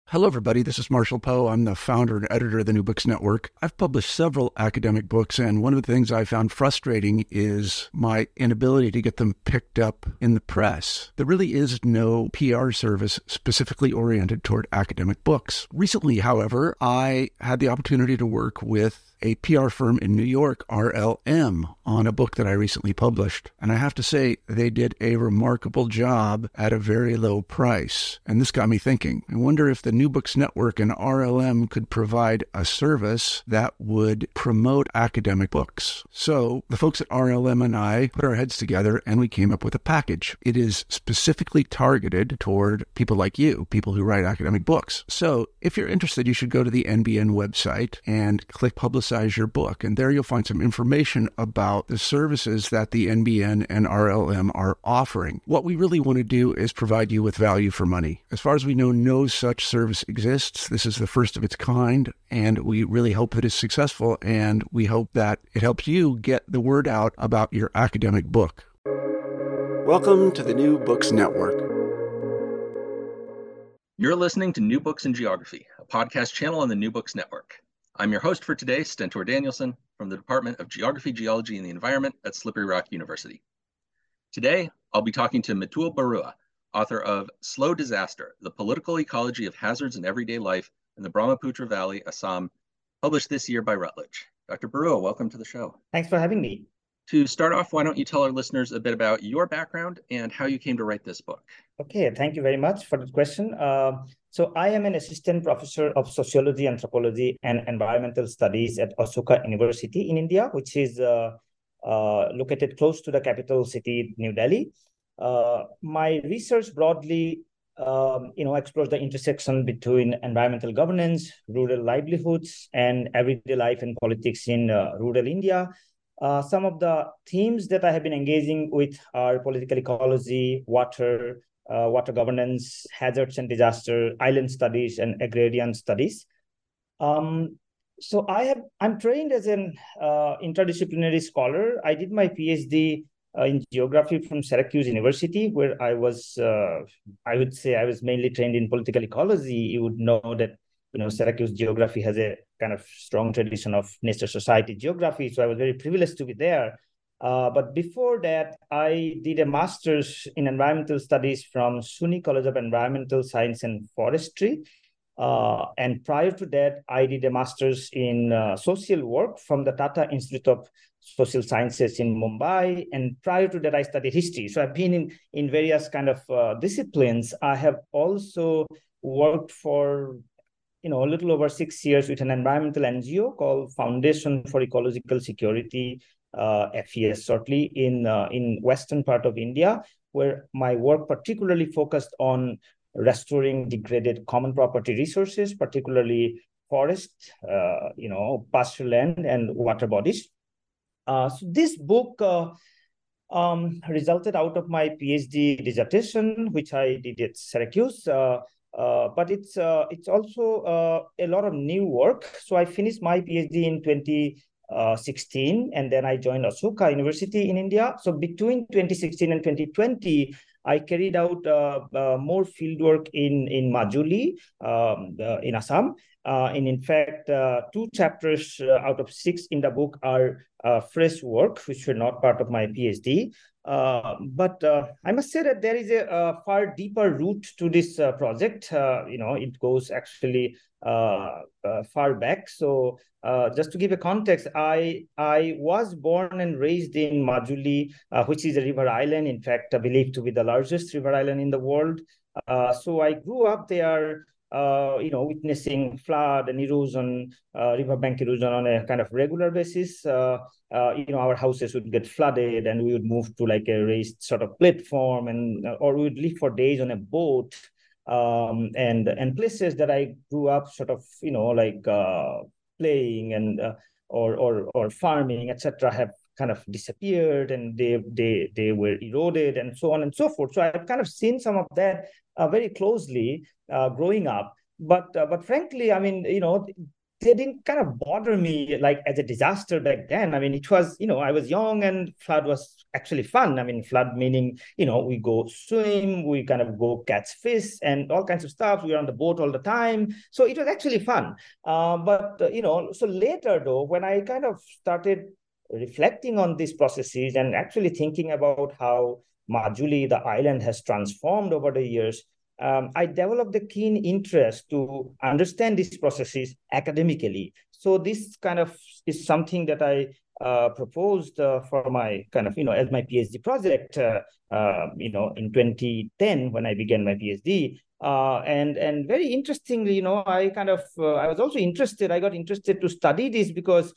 Hello, everybody. This is Marshall Poe. I'm the founder and editor of the New Books Network. I've published several academic books, and one of the things I found frustrating is my inability to get them picked up in the press. There really is no PR service specifically oriented toward academic books. Recently, however, I had the opportunity to work with a PR firm in New York, RLM, on a book that I recently published. And I have to say, they did a remarkable job at a very low price. And this got me thinking. I wonder if the New Books Network and RLM could provide a service that would promote academic books. So the folks at RLM and I put our heads together and we came up with a package. It is specifically targeted toward people like you, people who write academic books. So if you're interested, you should go to the NBN website and click Publicize Your Book. And there you'll find some information about the services that the NBN and RLM are offering. What we really want to do is provide you with value for money. As far as we know, no such service exists. This is the first of its kind, and we really hope that it's successful, and we hope that it helps you get the word out about your academic book. Welcome to the New Books Network. You're listening to New Books in Geography, a podcast channel on the New Books Network. I'm your host for today, Stentor Danielson, from the Department of Geography, Geology, and the Environment at Slippery Rock University. Today, I'll be talking to Mitul Barua, author of Slow Disaster, The Political Ecology of Hazards in Everyday Life in the Brahmaputra Valley, Assam, published this year by Routledge. Dr. Barua, welcome to the show. Thanks for having me. To start off, why don't you tell our listeners a bit about your background and how you came to write this book? Okay, thank you very much for the question. So I am an assistant professor of sociology, anthropology, and environmental studies at Ashoka University in India, which is located close to the capital city, New Delhi. My research broadly, explores the intersection between environmental governance, rural livelihoods, and everyday life and politics in rural India. Some of the themes that I have been engaging with are political ecology, water governance, hazards and disaster, island studies, and agrarian studies. So I'm trained as an interdisciplinary scholar. I did my PhD in geography from Syracuse University, where I would say I was mainly trained in political ecology. You would know that Syracuse geography has a kind of strong tradition of nature society geography. So I was very privileged to be there. But before that, I did a master's in environmental studies from SUNY College of Environmental Science and Forestry. And prior to that, I did a master's in social work from the Tata Institute of Social Sciences in Mumbai. And prior to that, I studied history. So I've been in various kind of disciplines. I have also worked for a little over 6 years with an environmental NGO called Foundation for Ecological Security, FES shortly, in western part of India, where my work particularly focused on restoring degraded common property resources, particularly forest, pasture land and water bodies. So this book resulted out of my PhD dissertation, which I did at Syracuse. But it's also a lot of new work. So I finished my PhD in 2016, and then I joined Ashoka University in India. So between 2016 and 2020, I carried out more fieldwork in Majuli, in Assam. And in fact, 2 chapters out of 6 in the book are fresh work, which were not part of my PhD. But I must say that there is a far deeper root to this project. It goes actually far back. So just to give a context, I was born and raised in Majuli, which is a river island, in fact, believed to be the largest river island in the world. So I grew up there, witnessing flood and erosion, riverbank erosion on a kind of regular basis. Our houses would get flooded and we would move to like a raised sort of platform, or we would live for days on a boat. And places that I grew up sort of, playing and or farming, etc., have kind of disappeared, and they were eroded and so on and so forth. So I've kind of seen some of that very closely growing up. But frankly, I mean, they didn't kind of bother me like as a disaster back then. I mean, it was, I was young and flood was actually fun. I mean, flood meaning, we go swim, we kind of go catch fish and all kinds of stuff. We were on the boat all the time. So it was actually fun. So later though, when I kind of started reflecting on these processes and actually thinking about how Majuli, the island, has transformed over the years, I developed a keen interest to understand these processes academically. So this kind of is something that I proposed for my kind of, as my PhD project, in 2010 when I began my PhD. And very interestingly, I kind of, I was also interested, I got interested to study this because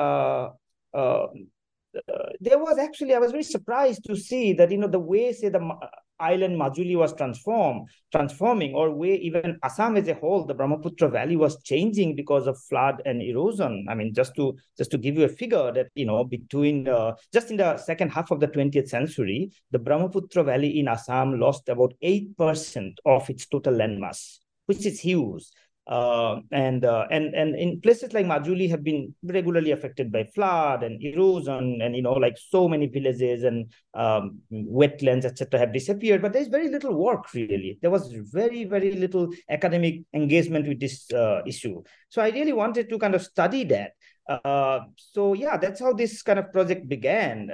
there was actually, I was very surprised to see that, the way, say, the island Majuli was transforming, or way even Assam as a whole, the Brahmaputra Valley was changing because of flood and erosion. I mean, just to give you a figure that, between just in the second half of the 20th century, the Brahmaputra Valley in Assam lost about 8% of its total landmass, which is huge. And in places like Majuli have been regularly affected by flood and erosion, and like so many villages and wetlands, etc., have disappeared. But there's very little work really. There was very, very little academic engagement with this issue. So I really wanted to kind of study that. So yeah, that's how this kind of project began.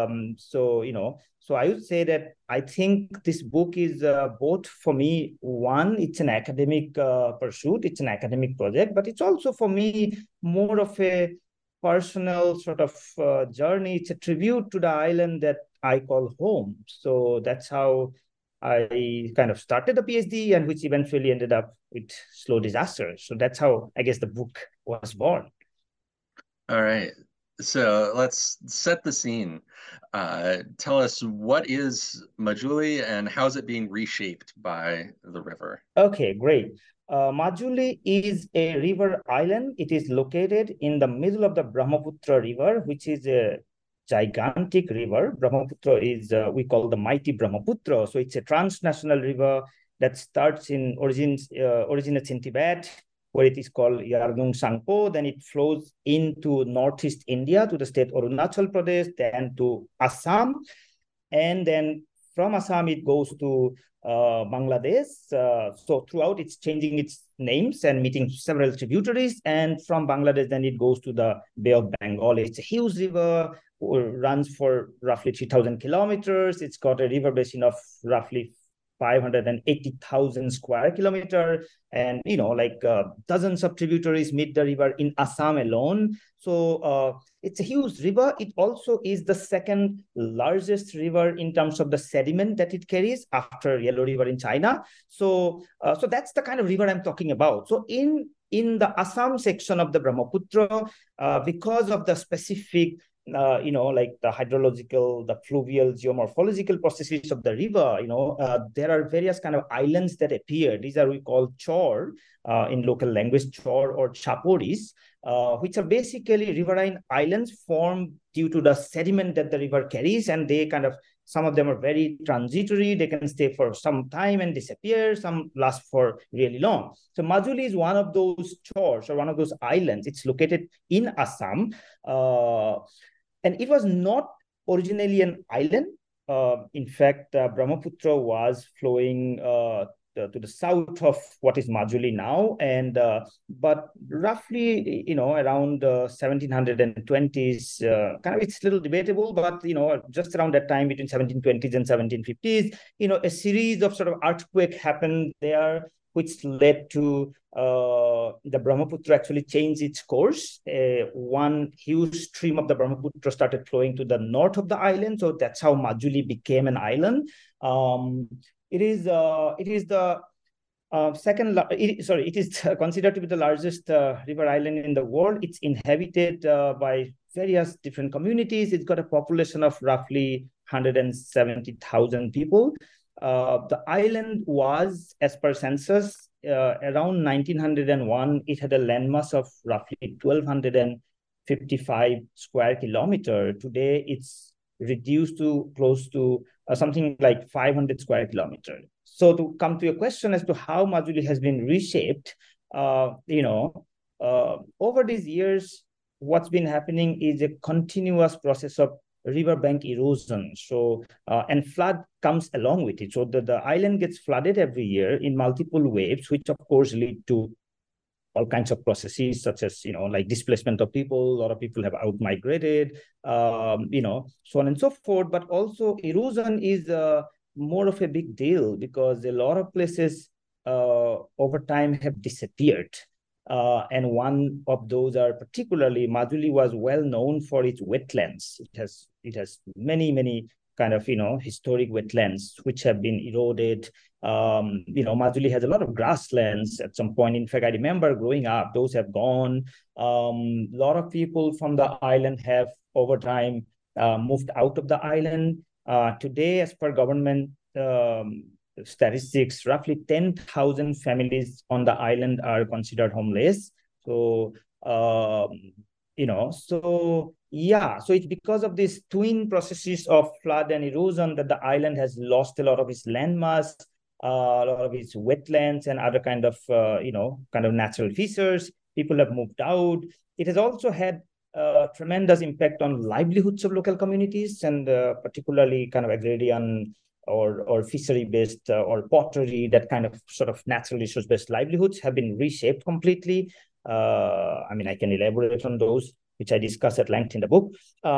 So I would say that I think this book is both for me, one, it's an academic pursuit, it's an academic project, but it's also for me more of a personal sort of journey. It's a tribute to the island that I call home. So that's how I kind of started the PhD, and which eventually ended up with Slow Disaster. So that's how I guess the book was born. All right. So let's set the scene. Tell us, what is Majuli and how is it being reshaped by the river? Okay, great. Majuli is a river island. It is located in the middle of the Brahmaputra River, which is a gigantic river. Brahmaputra is, we call the mighty Brahmaputra. So it's a transnational river that originates in Tibet, where it is called Yarlung Sangpo. Then it flows into northeast India to the state Arunachal Pradesh, then to Assam. And then from Assam, it goes to Bangladesh. So throughout, it's changing its names and meeting several tributaries. And from Bangladesh, then it goes to the Bay of Bengal. It's a huge river, runs for roughly 3,000 kilometers. It's got a river basin of roughly 580,000 square kilometers, and dozens of tributaries meet the river in Assam alone. So it's a huge river. It also is the second largest river in terms of the sediment that it carries after Yellow River in China. So that's the kind of river I'm talking about. So in the Assam section of the Brahmaputra, because of the specific like the hydrological, the fluvial, geomorphological processes of the river, there are various kind of islands that appear. These are we call chor, in local language, chor or chaporis, which are basically riverine islands formed due to the sediment that the river carries, and they kind of, some of them are very transitory. They can stay for some time and disappear. Some last for really long. So Majuli is one of those chors or one of those islands. It's located in Assam. And it was not originally an island. In fact, Brahmaputra was flowing to the south of what is Majuli now, and but roughly, around 1720s, kind of, it's a little debatable, but just around that time between 1720s and 1750s, a series of sort of earthquake happened there, which led to the Brahmaputra actually changed its course. One huge stream of the Brahmaputra started flowing to the north of the island, so that's how Majuli became an island. It is the second. It is considered to be the largest river island in the world. It's inhabited by various different communities. It's got a population of roughly 170,000 people. The island was, as per census, around 1901, it had a landmass of roughly 1,255 square kilometers. Today, it's reduced to close to something like 500 square kilometers. So to come to your question as to how Majuli has been reshaped, over these years, what's been happening is a continuous process of riverbank erosion. So, and flood comes along with it. So the island gets flooded every year in multiple waves, which of course lead to all kinds of processes, such as, like displacement of people. A lot of people have out-migrated, so on and so forth. But also erosion is more of a big deal because a lot of places over time have disappeared. And one of those are particularly, Majuli was well known for its wetlands. It has many kind of, historic wetlands which have been eroded. Majuli has a lot of grasslands at some point. In fact, I remember growing up, those have gone. A lot of people from the island have over time moved out of the island. Today, as per government statistics, roughly 10,000 families on the island are considered homeless. So, so it's because of these twin processes of flood and erosion that the island has lost a lot of its landmass, a lot of its wetlands and other kind of natural features. People have moved out. It has also had tremendous impact on livelihoods of local communities, and particularly kind of agrarian or fishery-based or pottery, that kind of sort of natural resource-based livelihoods have been reshaped completely. I can elaborate on those, which I discuss at length in the book.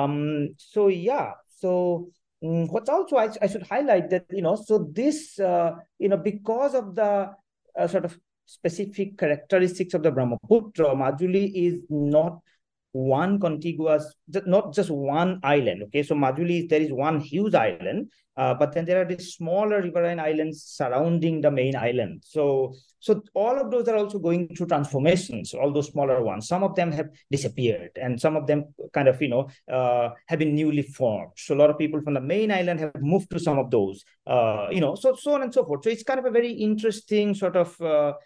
What's also, I should highlight that, so this, because of the sort of specific characteristics of the Brahmaputra, Majuli is not one contiguous, not just one island. Okay, so Majuli, there is one huge island, but then there are these smaller riverine islands surrounding the main island. So all of those are also going through transformations, all those smaller ones. Some of them have disappeared and some of them kind of, have been newly formed. So a lot of people from the main island have moved to some of those, so on and so forth. So it's kind of a very interesting sort of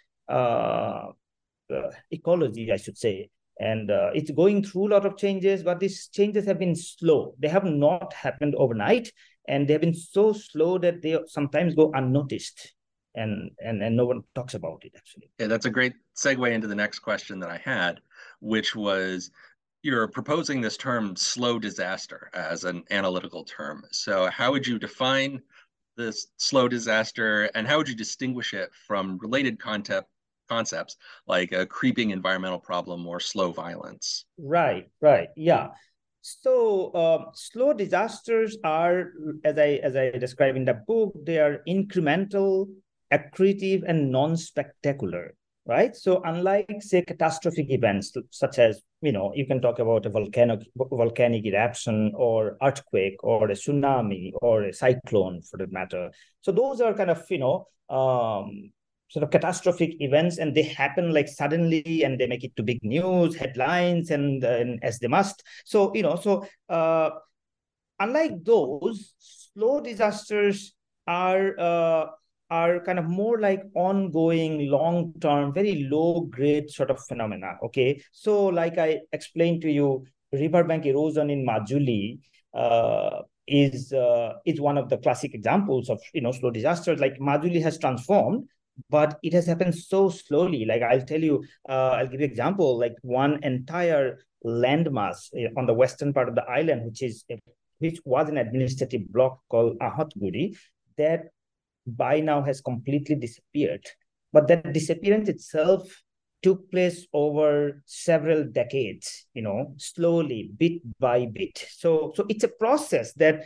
ecology, I should say. And it's going through a lot of changes, but these changes have been slow. They have not happened overnight, and they have been so slow that they sometimes go unnoticed, and no one talks about it, actually. Yeah, that's a great segue into the next question that I had, which was, you're proposing this term slow disaster as an analytical term. So how would you define this slow disaster, and how would you distinguish it from related concepts like a creeping environmental problem or slow violence? Right, yeah. So slow disasters are, as I describe in the book, they are incremental, accretive, and non-spectacular, right? So unlike, say, catastrophic events such as, you can talk about a volcanic eruption or earthquake or a tsunami or a cyclone, for that matter. So those are kind of, sort of catastrophic events, and they happen like suddenly, and they make it to big news headlines, and as they must. So unlike those, slow disasters are kind of more like ongoing, long-term, very low-grade sort of phenomena. Okay, so like I explained to you, riverbank erosion in Majuli is one of the classic examples of slow disasters. Like Majuli has transformed, but it has happened so slowly. Like I'll tell you, I'll give you an example, like one entire landmass on the western part of the island, which was an administrative block called Ahatguri, that by now has completely disappeared. But that disappearance itself took place over several decades, slowly, bit by bit. So it's a process that,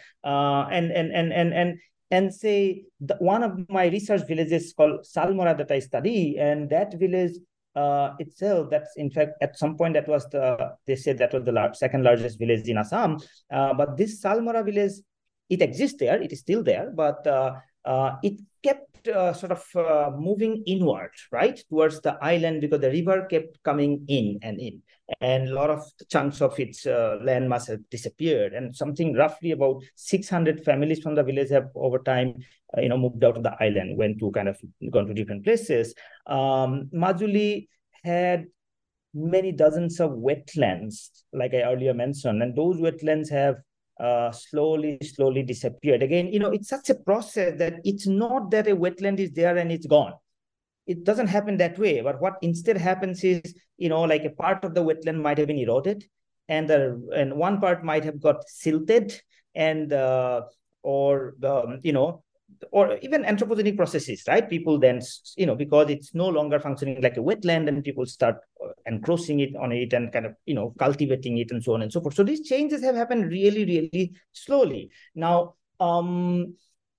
and say one of my research villages called Salmora that I study, and that village itself, that's in fact at some point they said that was the second largest village in Assam. But this Salmora village, it exists there, it is still there, but it kept sort of moving inward, right, towards the island, because the river kept coming in, and a lot of chunks of its land must have disappeared, and something roughly about 600 families from the village have over time moved out of the island, gone to different places. Majuli had many dozens of wetlands, like I earlier mentioned, and those wetlands have slowly disappeared. Again, it's such a process that it's not that a wetland is there and it's gone. it doesn't happen that way. But what instead happens is, like a part of the wetland might have been eroded, and one part might have got silted, and or even anthropogenic processes, right? People then, because it's no longer functioning like a wetland, and people start encroaching it on it and kind of, cultivating it and so on and so forth. So these changes have happened really, really slowly. Now, and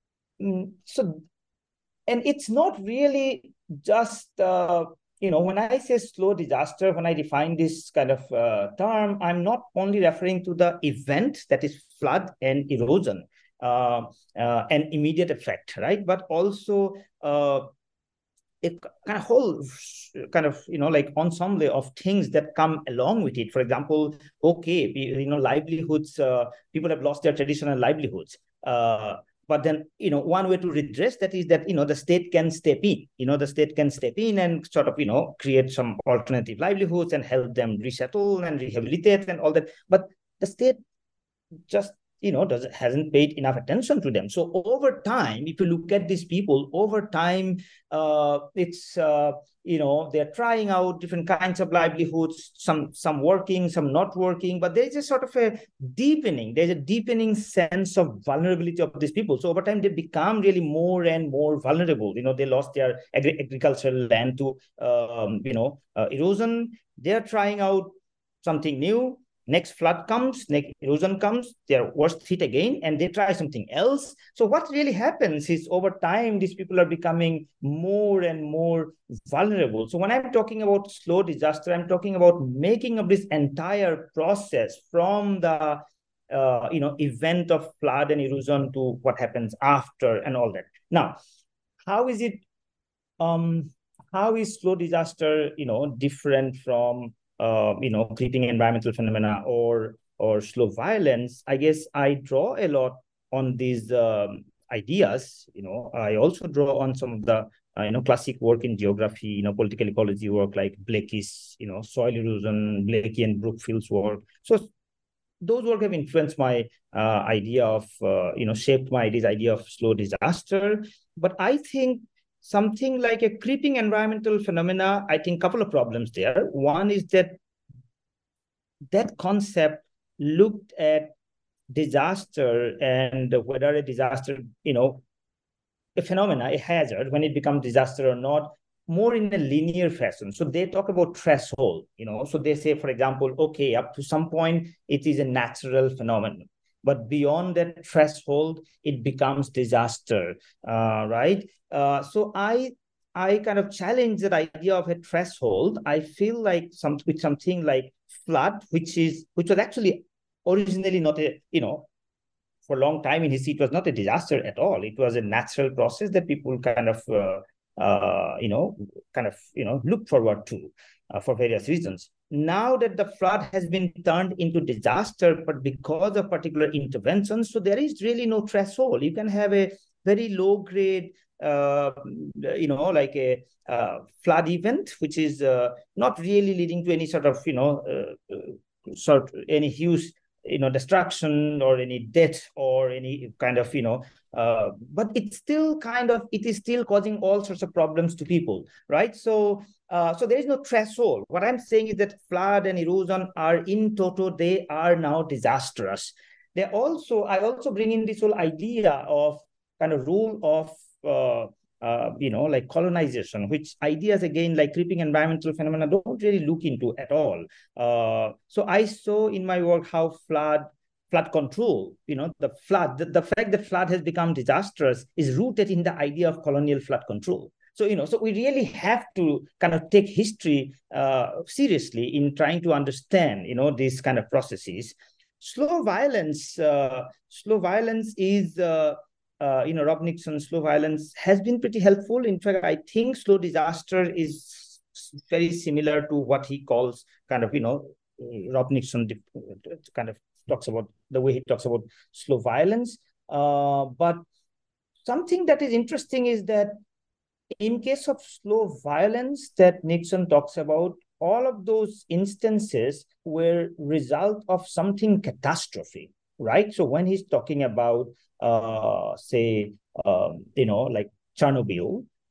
it's not really just, when I say slow disaster, when I define this kind of term, I'm not only referring to the event, that is flood and erosion, an immediate effect, right? But also a kind of whole kind of, like ensemble of things that come along with it. For example, livelihoods, people have lost their traditional livelihoods. But then, one way to redress that is that, the state can step in. The state can step in and sort of, create some alternative livelihoods and help them resettle and rehabilitate and all that. But the state just, hasn't paid enough attention to them. So over time, if you look at these people, over time, it's, they're trying out different kinds of livelihoods, some working, some not working, but there's a sort of there's a deepening sense of vulnerability of these people. So over time, they become really more and more vulnerable. They lost their agricultural land to, erosion. They're trying out something new. Next flood comes, next erosion comes, they're worst hit again, and they try something else. So what really happens is over time, these people are becoming more and more vulnerable. So when I'm talking about slow disaster, I'm talking about making of this entire process from the event of flood and erosion to what happens after and all that. Now, how is slow disaster, different from creating environmental phenomena or slow violence? I guess I draw a lot on these ideas. I also draw on some of the classic work in geography, political ecology work like Blakey's, soil erosion, Blakey and Brookfield's work. So those work have influenced my idea of, shaped my idea of slow disaster. But I think something like a creeping environmental phenomena, I think a couple of problems there. One is that concept looked at disaster and whether a disaster, a phenomena, a hazard, when it becomes disaster or not, more in a linear fashion. So they talk about threshold, so they say, for example, okay, up to some point, it is a natural phenomenon. But beyond that threshold, it becomes disaster, right? So I kind of challenge that idea of a threshold. I feel like with something like flood, which was actually originally not a, for a long time in history, it was not a disaster at all. It was a natural process that people kind of, look forward to for various reasons. Now that the flood has been turned into disaster, but because of particular interventions, so there is really no threshold. You can have a very low grade, like a flood event, which is not really leading to any sort of, any huge, destruction or any death or any kind of, but it is still causing all sorts of problems to people, right? So there is no threshold. What I'm saying is that flood and erosion are in toto, they are now disastrous. I also bring in this whole idea of kind of rule of, like colonization, which ideas, again, like creeping environmental phenomena don't really look into at all. So I saw in my work how flood control, the fact that flood has become disastrous is rooted in the idea of colonial flood control. So, so we really have to kind of take history seriously in trying to understand, these kind of processes. Slow violence is, Rob Nixon, slow violence has been pretty helpful. In fact, I think slow disaster is very similar to what he calls kind of, Rob Nixon kind of talks about the way he talks about slow violence. But something that is interesting is that in case of slow violence that Nixon talks about, all of those instances were result of something catastrophic, right? So when he's talking about, say, like Chernobyl,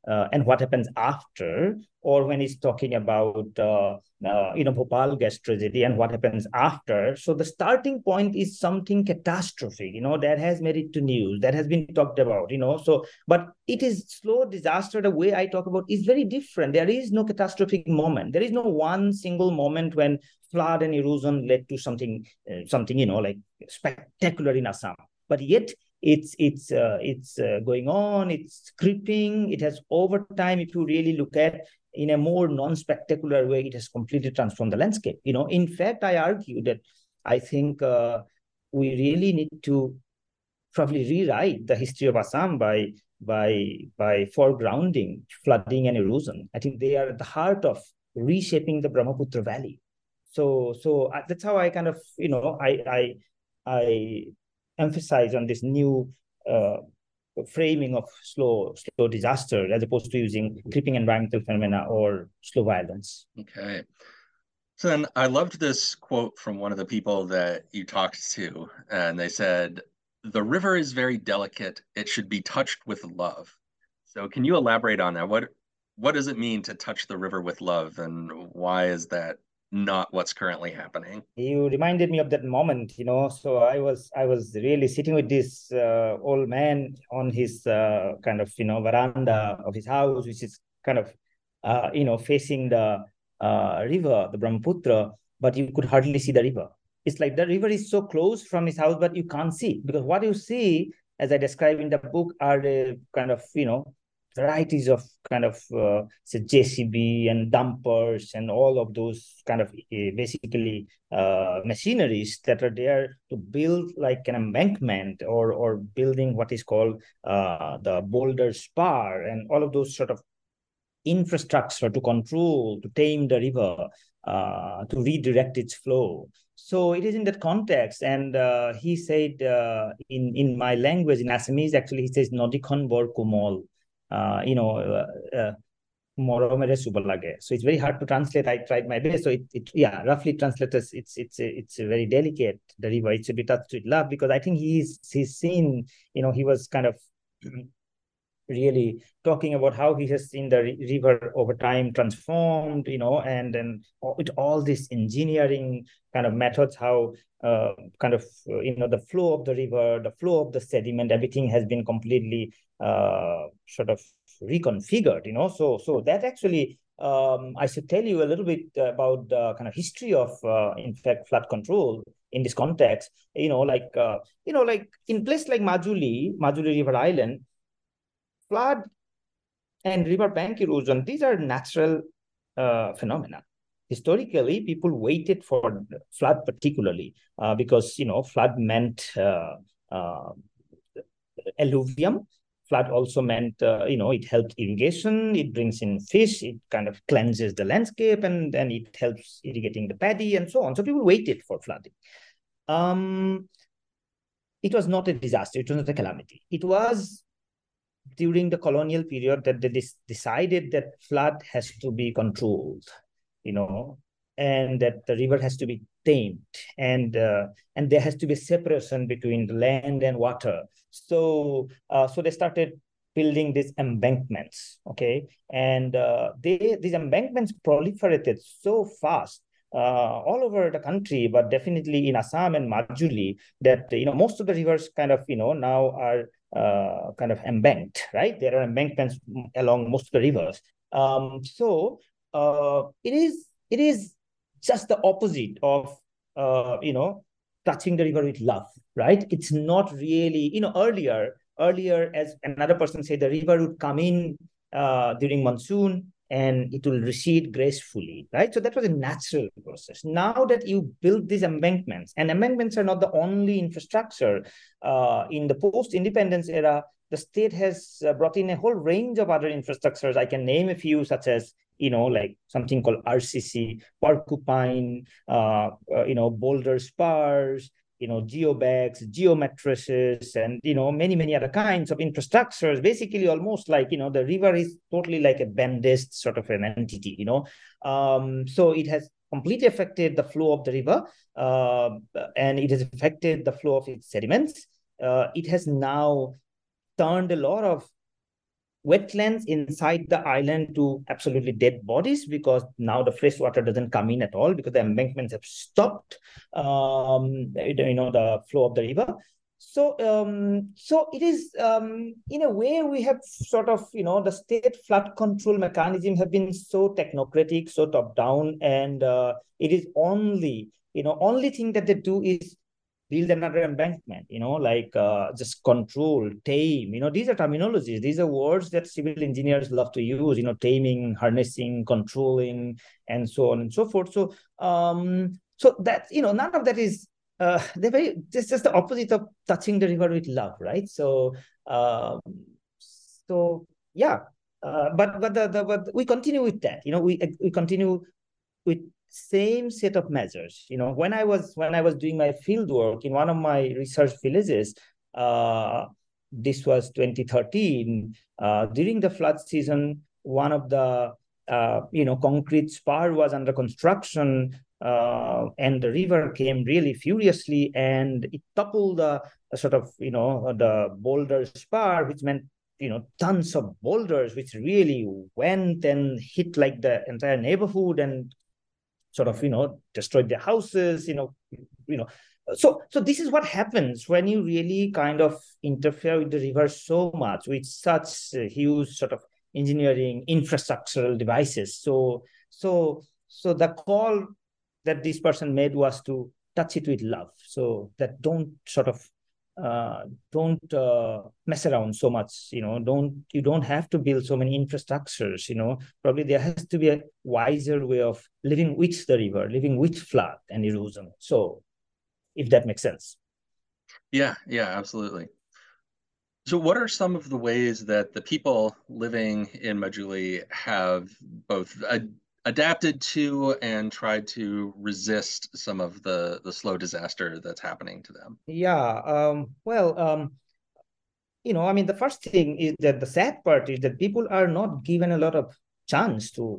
and what happens after, or when he's talking about Bhopal gas tragedy and what happens after. So the starting point is something catastrophic, that has made it to news, that has been talked about, So, but it is slow disaster. The way I talk about is very different. There is no catastrophic moment. There is no one single moment when flood and erosion led to something, like spectacular in Assam. But yet it's going on, it's creeping, it has over time, if you really look at in a more non-spectacular way, it has completely transformed the landscape. In fact, I argue that I think we really need to probably rewrite the history of Assam by foregrounding flooding and erosion. I think they are at the heart of reshaping the Brahmaputra Valley. So that's how I kind of, I emphasize on this new framing of slow disaster as opposed to using creeping environmental phenomena or slow violence. Okay. So then I loved this quote from one of the people that you talked to, and they said, "The river is very delicate. It should be touched with love." So can you elaborate on that? What does it mean to touch the river with love, and why is that not what's currently happening? You reminded me of that moment, So I was really sitting with this old man on his kind of veranda of his house, which is kind of facing the river, the Brahmaputra, but you could hardly see the river. It's like the river is so close from his house, but you can't see, because what you see, as I describe in the book, are the kind of varieties of kind of say JCB and dumpers and all of those kind of basically machineries that are there to build like an embankment or building what is called the boulder spar and all of those sort of infrastructure to control, to tame the river, to redirect its flow. So it is in that context. And he said in my language, in Assamese, actually, he says, Nodikhon bor kumol. Moromere subalage. So it's very hard to translate. I tried my best. So it roughly translates. It's very delicate. The river. It should be touched with love, because I think he's seen. He was kind of really talking about how he has seen the river over time transformed, and then with all this engineering kind of methods, how the flow of the river, the flow of the sediment, everything has been completely sort of reconfigured, So that actually, I should tell you a little bit about the kind of history of, in fact, flood control in this context. Like in place like Majuli River Island, flood and river bank erosion, these are natural phenomena. Historically, people waited for flood particularly because, flood meant alluvium. Flood also meant, it helped irrigation, it brings in fish, it kind of cleanses the landscape, and then it helps irrigating the paddy and so on. So people waited for flooding. It was not a disaster, it was not a calamity. It was during the colonial period that they decided that flood has to be controlled, and that the river has to be tamed, and there has to be a separation between the land and water. So they started building these embankments, okay? And these embankments proliferated so fast all over the country, but definitely in Assam and Majuli, that most of the rivers kind of now are kind of embanked, right? There are embankments along most of the rivers. So it is just the opposite of touching the river with love, right? It's not really, earlier, as another person said, the river would come in during monsoon and it will recede gracefully, right? So that was a natural process. Now that you build these embankments, and embankments are not the only infrastructure. In the post-independence era, the state has brought in a whole range of other infrastructures. I can name a few, such as, like something called RCC, porcupine, boulder spars, geobags, geomatrices, and many other kinds of infrastructures. Basically, almost like the river is totally like a bandaged sort of an entity. So it has completely affected the flow of the river, and it has affected the flow of its sediments. It has now turned a lot of wetlands inside the island to absolutely dead bodies, because now the fresh water doesn't come in at all because the embankments have stopped, the flow of the river. So it is, in a way, we have sort of, the state flood control mechanism have been so technocratic, so top down, and it is only thing that they do is build another embankment, like just control, tame. These are terminologies. These are words that civil engineers love to use, taming, harnessing, controlling, and so on and so forth. So that, none of that is, it's just the opposite of touching the river with love, right? Yeah. But we continue with that. We continue with same set of measures. When I was doing my field work in one of my research villages, this was 2013, during the flood season, one of the concrete spar was under construction, and the river came really furiously, and it toppled the the boulder spar, which meant tons of boulders, which really went and hit like the entire neighborhood and sort of destroyed their houses. So this is what happens when you really kind of interfere with the river so much with such huge sort of engineering infrastructural devices. So the call that this person made was to touch it with love, so that don't mess around so much. You don't have to build so many infrastructures. Probably there has to be a wiser way of living with the river, living with flood and erosion. So if that makes sense. Yeah, absolutely. So what are some of the ways that the people living in Majuli have both adapted to and tried to resist some of the slow disaster that's happening to them? Yeah, the first thing is that the sad part is that people are not given a lot of chance to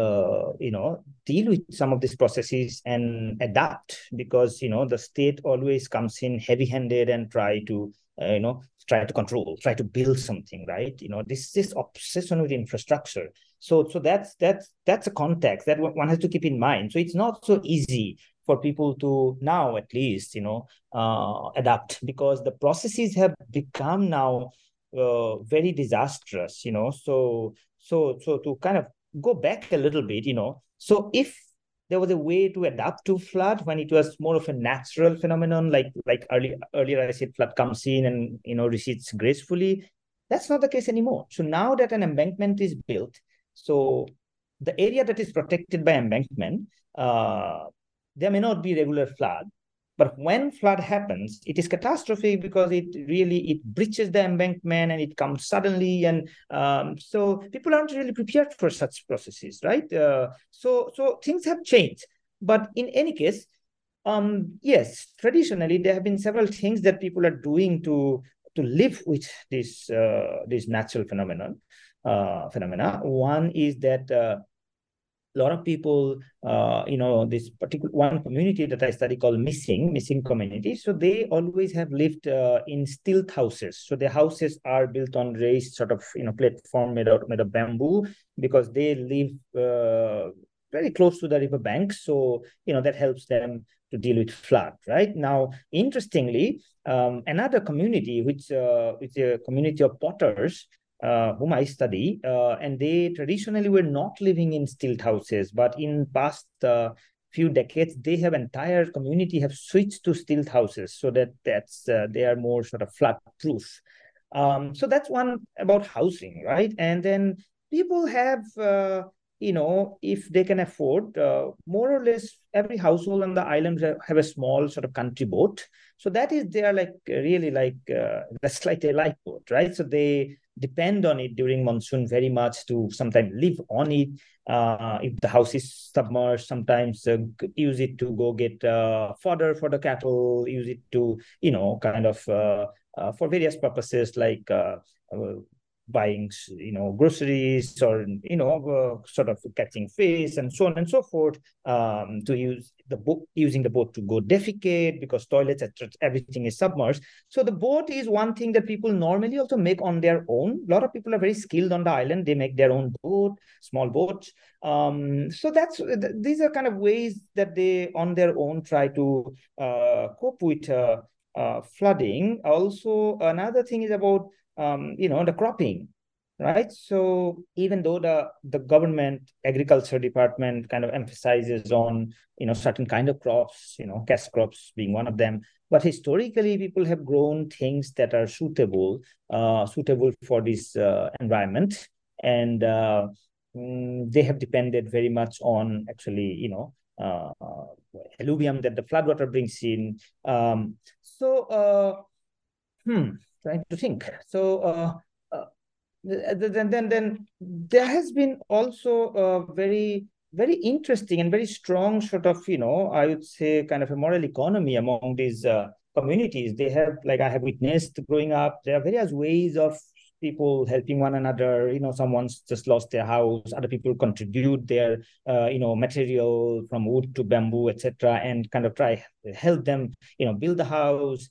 deal with some of these processes and adapt, because the state always comes in heavy-handed and try to control, try to build something, right? This obsession with infrastructure. So that's a context that one has to keep in mind. So it's not so easy for people to now, at least, adapt, because the processes have become now very disastrous. So to kind of go back a little bit, so if there was a way to adapt to flood when it was more of a natural phenomenon, like earlier I said, flood comes in and recedes gracefully. That's not the case anymore. So now that an embankment is built, so the area that is protected by embankment, there may not be regular flood, but when flood happens, it is catastrophic because it breaches the embankment and it comes suddenly, and so people aren't really prepared for such processes, right? So things have changed, but in any case, yes, traditionally there have been several things that people are doing to live with this natural phenomena. One is that a lot of people, this particular one community that I study called missing community. So they always have lived in stilt houses. So their houses are built on raised sort of platform made of bamboo, because they live very close to the river banks. So that helps them to deal with flood. Right now, interestingly, another community, which is a community of potters, whom I study, and they traditionally were not living in stilt houses, but in past few decades, they have entire community have switched to stilt houses, so that's they are more sort of flood proof. So that's one about housing, right? And then people have, if they can afford, more or less every household on the island have a small sort of country boat. So that is, they are like really like that's like a lifeboat, right? So they depend on it during monsoon very much to sometimes live on it. If the house is submerged, sometimes use it to go get fodder for the cattle, use it to, kind of for various purposes like buying, groceries, or, sort of catching fish and so on and so forth, to using the boat to go defecate because toilets, everything is submerged. So the boat is one thing that people normally also make on their own. A lot of people are very skilled on the island. They make their own boat, small boats. So these are kind of ways that they on their own try to cope with flooding. Also, another thing is about the cropping, right? So even though the government agriculture department kind of emphasizes on certain kind of crops, cash crops being one of them, but historically people have grown things that are suitable for this environment, and they have depended very much on actually alluvium that the floodwater brings in. Trying to think. So then there has been also a very, very interesting and very strong sort of, I would say kind of a moral economy among these communities. They have, like I have witnessed growing up, there are various ways of people helping one another. Someone's just lost their house, other people contribute their material from wood to bamboo, etc., and kind of try help them build the house.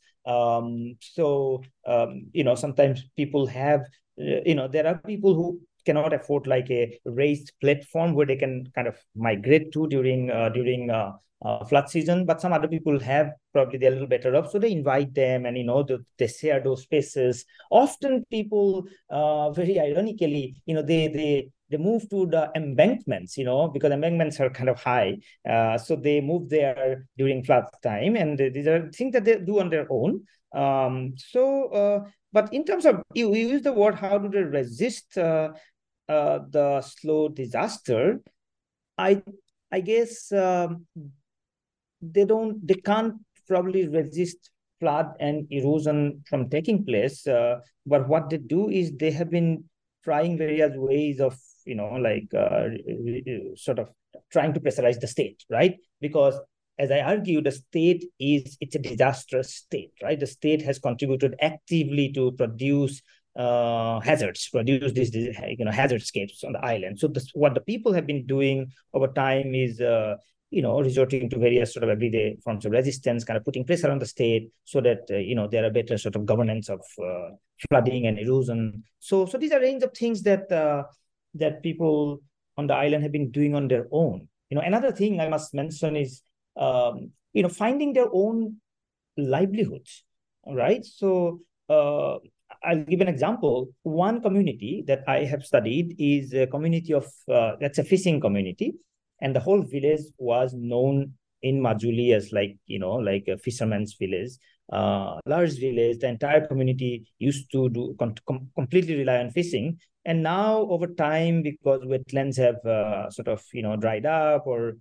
Sometimes people have there are people who cannot afford like a raised platform where they can kind of migrate to during flood season, but some other people have, probably they're a little better off, so they invite them, and they share those spaces. Often people very ironically they move to the embankments, because embankments are kind of high, so they move there during flood time, and these are things that they do on their own. But in terms of, you use the word, how do they resist the slow disaster? I guess they can't probably resist flood and erosion from taking place. But what they do is they have been trying various ways of, sort of trying to pressurize the state, right? Because as I argue, the state it's a disastrous state, right? The state has contributed actively to produce produce these hazardscapes on the island. So what the people have been doing over time is resorting to various sort of everyday forms of resistance, kind of putting pressure on the state so that there are better sort of governance of flooding and erosion. So these are a range of things that that people on the island have been doing on their own. Another thing I must mention is finding their own livelihoods, right? So I'll give an example. One community that I have studied is a community of, that's a fishing community. And the whole village was known in Majuli as like a fisherman's village, large village. The entire community used to completely rely on fishing. And now over time, because wetlands have sort of dried up or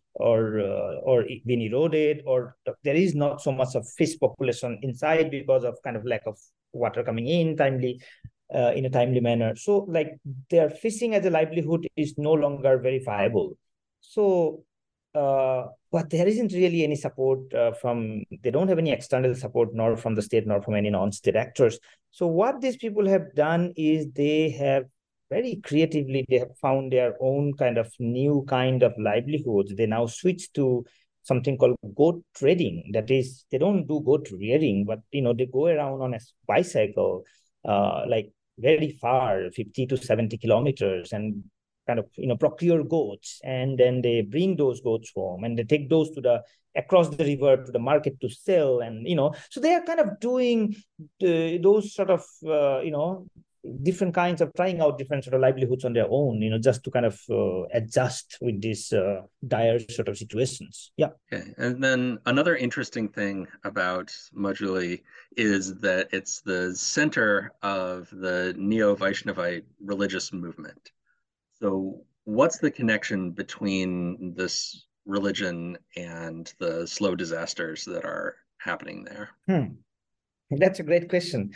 been eroded, or there is not so much of fish population inside because of kind of lack of water coming in in a timely manner. So like their fishing as a livelihood is no longer very viable. So but there isn't really any support they don't have any external support, nor from the state, nor from any non-state actors. So what these people have done is they have very creatively, they have found their own kind of new kind of livelihoods. They now switch to something called goat trading. That is, they don't do goat rearing, but they go around on a bicycle, like very far, 50 to 70 kilometers, and kind of procure goats, and then they bring those goats home, and they take those across the river to the market to sell, and so they are kind of doing those sort of different kinds of trying out different sort of livelihoods on their own, just to kind of adjust with these dire sort of situations. Yeah. Okay. And then another interesting thing about Majuli is that it's the center of the Neo-Vaishnavite religious movement. So what's the connection between this religion and the slow disasters that are happening there? That's a great question.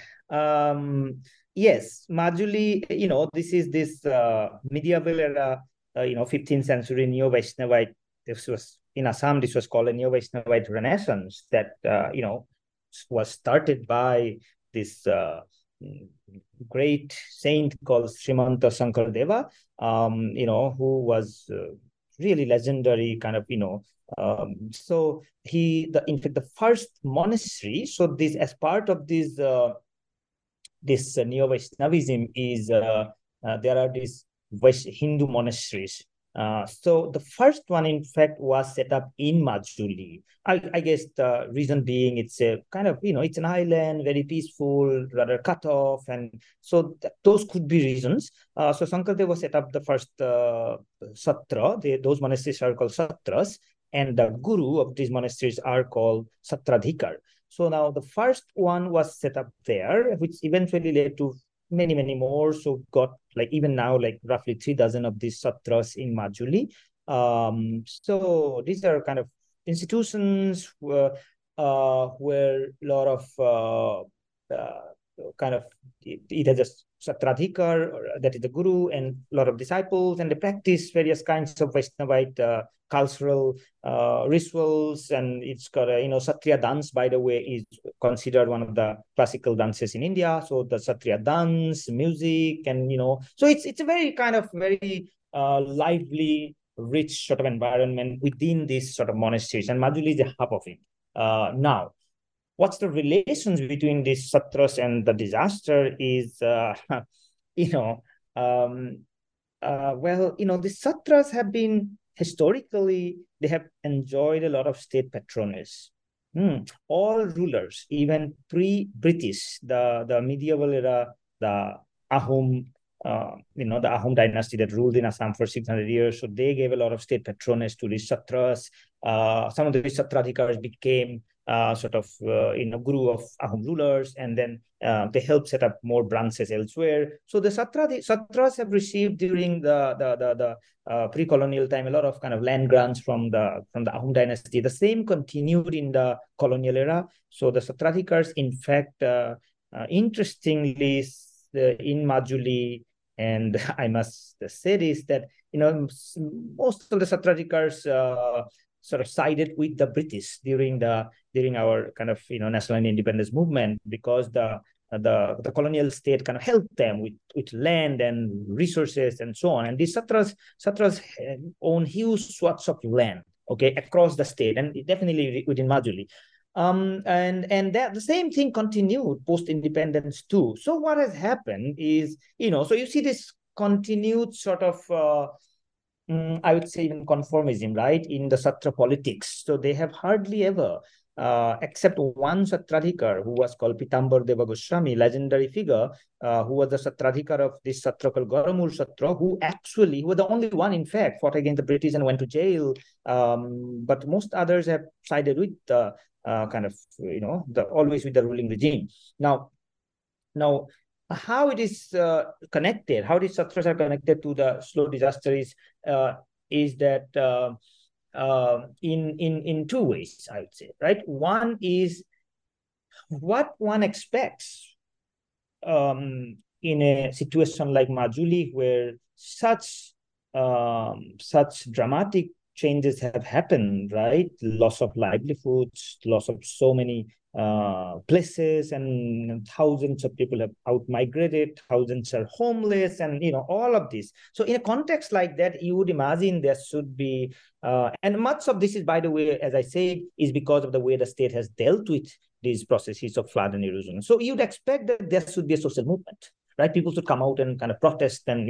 Yes, Majuli, this is this medieval era, 15th century Neo-Vaishnavite. This was in Assam. This was called a Neo-Vaishnavite Renaissance that was started by this great saint called Srimanta Shankardeva, who was really legendary kind of, so in fact, the first monastery, so this, as part of this, Neo-Vaishnavism is, there are these Hindu monasteries. So the first one, in fact, was set up in Majuli. I guess the reason being it's a kind of, it's an island, very peaceful, rather cut off. And so those could be reasons. So Shankardeva set up the first satra. Those monasteries are called satras. And the guru of these monasteries are called Satradhikar. So now the first one was set up there, which eventually led to many, many more. So got even now roughly 3 dozen of these satras in Majuli. So these are kind of institutions where a lot of kind of either just Satradhikar, that is the guru, and a lot of disciples, and they practice various kinds of Vaishnavite cultural rituals. And it's got a, Satriya dance, by the way, is considered one of the classical dances in India. So the Satriya dance, music, and, so it's a very kind of very lively, rich sort of environment within this sort of monasteries. And Majuli is a hub of it. Now, what's the relations between these satras and the disaster is, well, the satras have been, historically, they have enjoyed a lot of state patronage. All rulers, even pre-British, the medieval era, the Ahom, the Ahom dynasty that ruled in Assam for 600 years, so they gave a lot of state patronage to these satras. Some of the Satradhikars became guru of Ahom rulers, and then they helped set up more branches elsewhere. So the satras have received during the pre-colonial time a lot of kind of land grants from the Ahom dynasty. The same continued in the colonial era. So the Satradhikars, in fact, interestingly, in Majuli, and I must say this, that most of the Satradhikars sort of sided with the British during our kind of national independence movement, because the colonial state kind of helped them with land and resources and so on. And these satras own huge swaths of land, across the state, and definitely within Majuli. And that the same thing continued post-independence too. So what has happened is, so you see this continued sort of I would say even conformism, right, in the Satra politics. So they have hardly ever, except one Satradhikar who was called Pitambar Deva Goswami, legendary figure, who was the Satradhikar of this Satra called Garamul Satra, who was the only one, in fact, fought against the British and went to jail. But most others have sided with the kind of, always with the ruling regime. Now, how it is connected, how these satras are connected to the slow disaster is that in two ways, I would say, right? One is what one expects in a situation like Majuli, where such dramatic changes have happened, right? Loss of livelihoods, loss of so many places, and thousands of people have out-migrated, thousands are homeless, and all of this. So in a context like that, you would imagine there should be, and much of this is, by the way, as I say, is because of the way the state has dealt with these processes of flood and erosion. So you'd expect that there should be a social movement, right? People should come out and kind of protest, and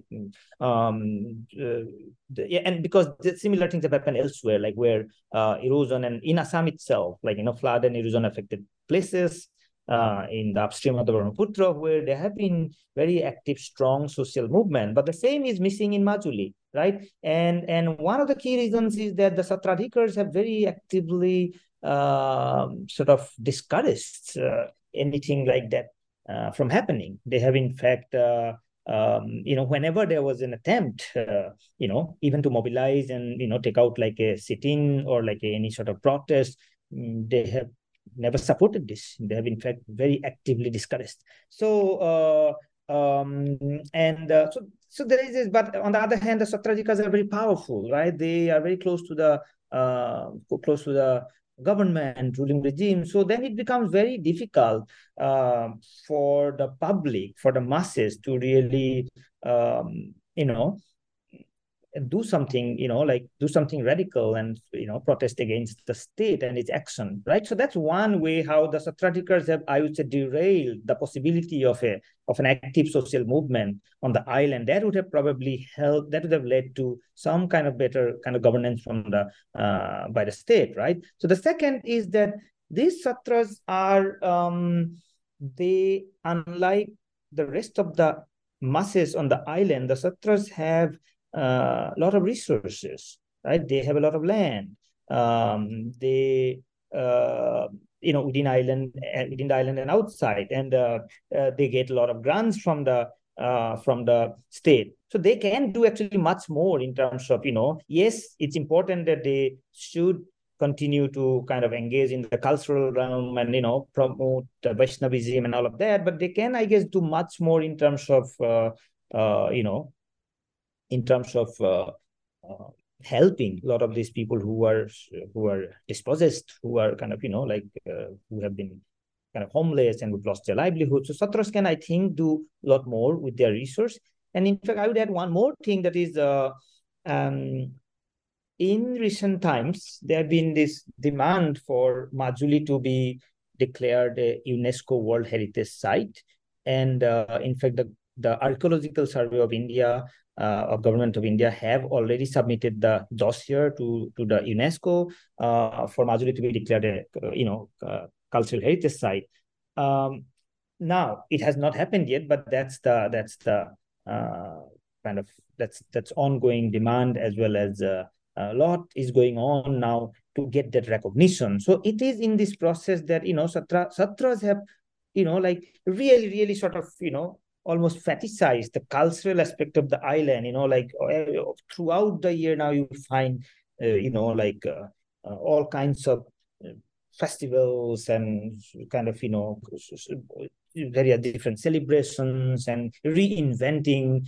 and because similar things have happened elsewhere, like where erosion, and in Assam itself, flood and erosion affected places in the upstream of the Brahmaputra, where there have been very active, strong social movement. But the same is missing in Majuli, right? And one of the key reasons is that the Satradhikars have very actively sort of discouraged anything like that from happening. They have, in fact, whenever there was an attempt, even to mobilize and, take out like a sit-in or like any sort of protest, they have never supported this. They have, in fact, very actively discouraged. So, so there is this, but on the other hand, the Satradhikas are very powerful, right? They are very close to the government, ruling regime. So then it becomes very difficult for the public, for the masses to really, you know, do something, like do something radical and, protest against the state and its action, right? So that's one way how the Satratikars have, I would say, derailed the possibility of an active social movement on the island. That would have probably helped, that would have led to some kind of better kind of governance from the by the state, right? So the second is that these Satras are, they, unlike the rest of the masses on the island, the Satras have a lot of resources, right? They have a lot of land. They, within the island and outside, and they get a lot of grants from the state. So they can do actually much more in terms of, yes, it's important that they should continue to kind of engage in the cultural realm and, promote Vaishnavism and all of that. But they can, I guess, do much more in terms of, in terms of helping a lot of these people who are dispossessed, who are kind of, who have been kind of homeless and who've lost their livelihood. So Satras can, I think, do a lot more with their resource. And in fact, I would add one more thing, that is, in recent times, there have been this demand for Majuli to be declared a UNESCO World Heritage Site. And in fact, the Archaeological Survey of India, of Government of India, have already submitted the dossier to the UNESCO for Majuli to be declared a cultural heritage site. Now it has not happened yet, but that's the kind of that's ongoing demand, as well as a lot is going on now to get that recognition. So it is in this process that Satras have really, really sort of almost fetishize the cultural aspect of the island, throughout the year. Now you find, all kinds of festivals and kind of, very different celebrations and reinventing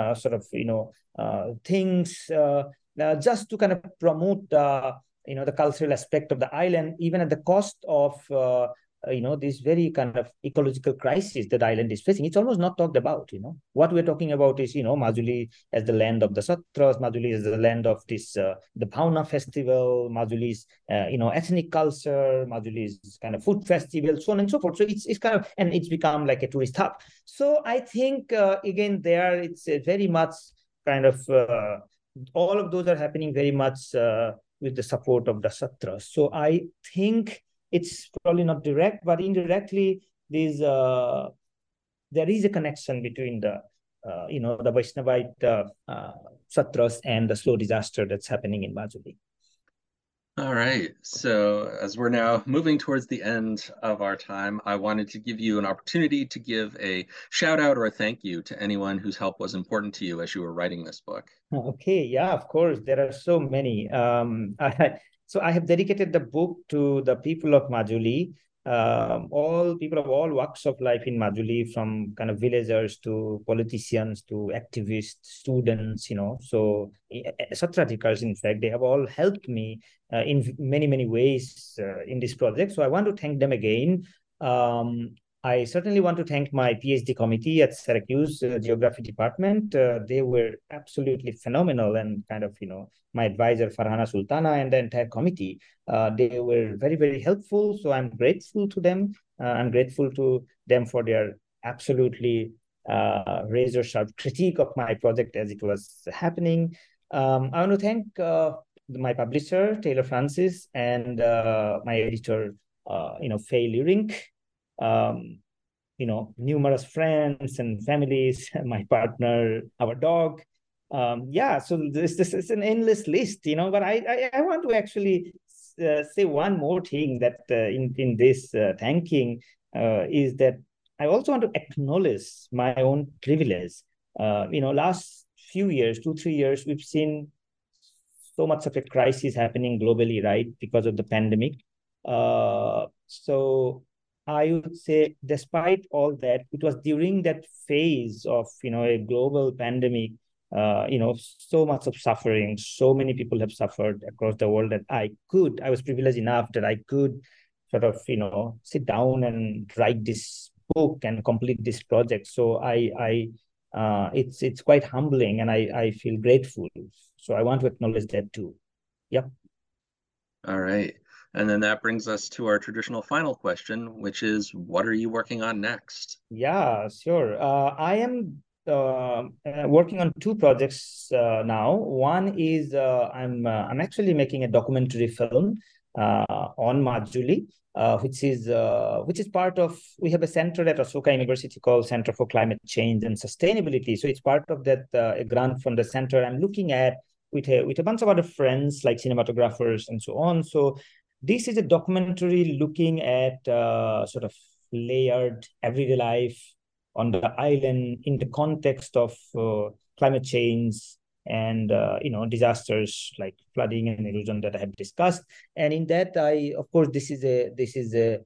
things just to kind of promote the cultural aspect of the island, even at the cost of this very kind of ecological crisis that the island is facing. It's almost not talked about. What we're talking about is, Majuli as the land of the Satras, Majuli is the land of this the Bhauna festival, Majuli's ethnic culture, Majuli's kind of food festival, so on and so forth. So it's kind of, and it's become like a tourist hub. So I think again there it's very much kind of all of those are happening very much with the support of the Satras. So I think it's probably not direct, but indirectly, there is a connection between the Vaishnavite Satras and the slow disaster that's happening in Majuli. All right. So as we're now moving towards the end of our time, I wanted to give you an opportunity to give a shout out or a thank you to anyone whose help was important to you as you were writing this book. Okay. Yeah, of course. There are so many. So I have dedicated the book to the people of Majuli, all people of all walks of life in Majuli, from kind of villagers to politicians to activists, students, So Satratikars, in fact, they have all helped me in many, many ways in this project. So I want to thank them again. I certainly want to thank my PhD committee at Syracuse Geography Department. They were absolutely phenomenal, and kind of, my advisor, Farhana Sultana, and the entire committee. They were very, very helpful. So I'm grateful to them. I'm grateful to them for their absolutely razor-sharp critique of my project as it was happening. I want to thank my publisher, Taylor Francis, and my editor, Faye Lurink. Numerous friends and families, my partner, our dog. So this is an endless list, but I want to actually say one more thing, that in this thanking is that I also want to acknowledge my own privilege. Last few years, 2-3 years, we've seen so much of a crisis happening globally, right, because of the pandemic. So I would say, despite all that, it was during that phase of a global pandemic so much of suffering. So many people have suffered across the world that I was privileged enough that I could sort of, sit down and write this book and complete this project. So it's quite humbling, and I feel grateful. So I want to acknowledge that too. Yep. All right. And then that brings us to our traditional final question, which is, what are you working on next? Yeah, sure. I am working on two projects now. One is I'm actually making a documentary film on Majuli, which is part of, we have a center at Ashoka University called Center for Climate Change and Sustainability. So it's part of that a grant from the center I'm looking at with a bunch of other friends like cinematographers and so on. So this is a documentary looking at sort of layered everyday life on the island in the context of climate change and disasters like flooding and erosion that I have discussed. And in that, of course, this is a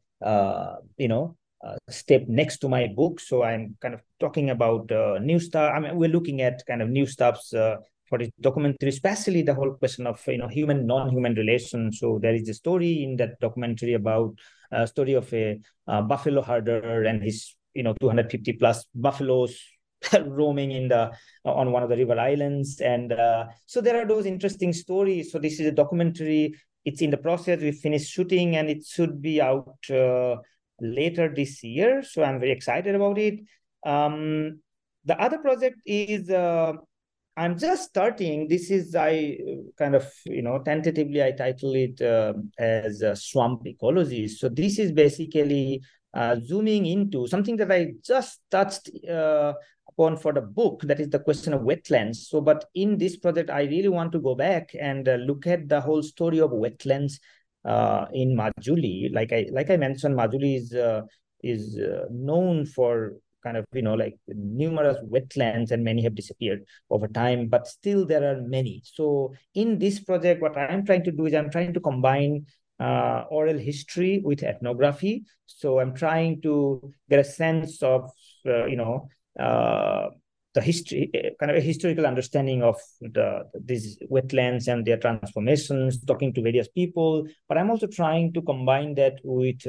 step next to my book. So I'm kind of talking about new stuff. I mean, we're looking at kind of new stuffs for this documentary, especially the whole question of human non-human relations. So there is a story in that documentary about a story of a buffalo herder and his 250 plus buffaloes roaming on one of the river islands. And so there are those interesting stories. So this is a documentary. It's in the process. We finished shooting and it should be out later this year. So I'm very excited about it. The other project is I'm just starting. This is, I kind of, tentatively I title it as swamp ecology. So this is basically zooming into something that I just touched upon for the book, that is the question of wetlands. So, but in this project, I really want to go back and look at the whole story of wetlands in Majuli. Like I mentioned, Majuli is known for kind of, like numerous wetlands, and many have disappeared over time, but still there are many. So in this project, what I'm trying to do is I'm trying to combine oral history with ethnography. So I'm trying to get a sense of, the history, kind of a historical understanding of these wetlands and their transformations, talking to various people. But I'm also trying to combine that with,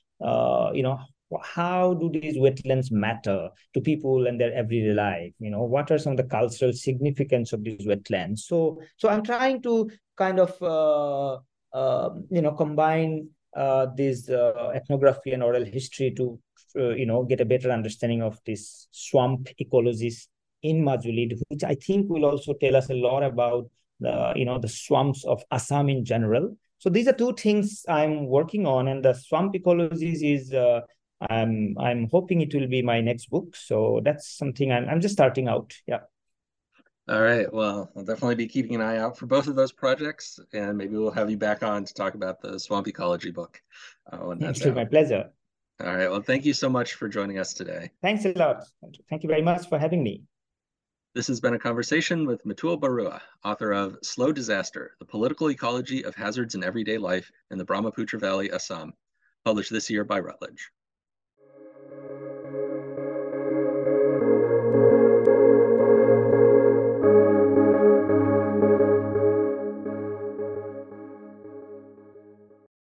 how do these wetlands matter to people and their everyday life? What are some of the cultural significance of these wetlands? So I'm trying to kind of combine this ethnography and oral history to get a better understanding of this swamp ecologies in Majuli, which I think will also tell us a lot about the swamps of Assam in general. So these are two things I'm working on, and the swamp ecologies is I'm hoping it will be my next book. So that's something I'm just starting out. Yeah. All right. Well, I'll definitely be keeping an eye out for both of those projects, and maybe we'll have you back on to talk about the swamp ecology book when that's It's out. my pleasure. All right. Well, thank you so much for joining us today. Thanks a lot. Thank you very much for having me. This has been a conversation with Mitul Barua, author of Slow Disaster, The Political Ecology of Hazards in Everyday Life in the Brahmaputra Valley, Assam, published this year by Routledge.